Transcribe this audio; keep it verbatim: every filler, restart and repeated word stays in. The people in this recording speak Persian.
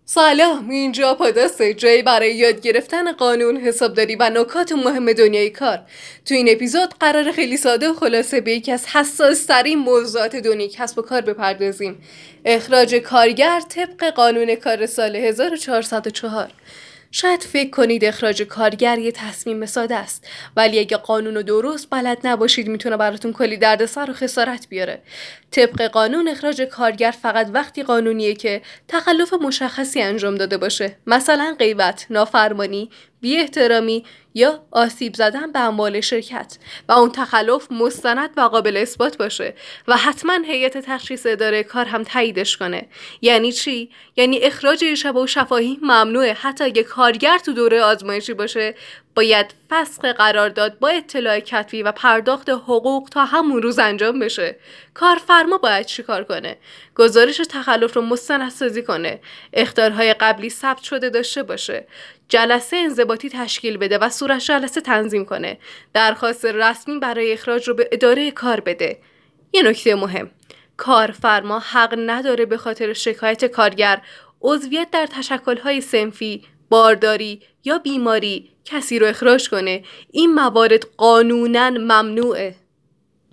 سلام، اینجا پادکست جایی برای یاد گرفتن قانون، حسابداری و نکات مهم دنیای کار. تو این اپیزود قرار خیلی ساده و خلاصه به یکی از حساس‌ترین موضوعات دنیای کسب و کار بپردازیم: اخراج کارگر طبق قانون کار سال هزار و چهارصد و چهار. شاید فکر کنید اخراج کارگر یه تصمیم ساده است، ولی اگه قانون رو درست بلد نباشید میتونه براتون کلی دردسر و خسارت بیاره. طبق قانون اخراج کارگر فقط وقتی قانونیه که تخلف مشخصی انجام داده باشه، مثلا غیبت، نافرمانی، بی احترامی یا آسیب زدن به اموال شرکت، و اون تخلف مستند و قابل اثبات باشه و حتما هیئت تشخیص اداره کار هم تاییدش کنه. یعنی چی؟ یعنی اخراج شبه و شفاهی ممنوعه. حتی اگه کارگر تو دوره آزمایشی باشه، باید فسخ قرارداد با اطلاع کتبی و پرداخت حقوق تا همون روز انجام بشه. کارفرما باید چیکار کنه؟ گزارش تخلف رو مستندسازی کنه، اخطارهای قبلی ثبت شده داشته باشه، جلسه انضباطی تشکیل بده و صورت جلسه تنظیم کنه، درخواست رسمی برای اخراج رو به اداره کار بده. یه نکته مهم: کارفرما حق نداره به خاطر شکایت کارگر، عضویت در تشکل‌های صنفی، بارداری یا بیماری کسی رو اخراج کنه. این موارد قانوناً ممنوعه.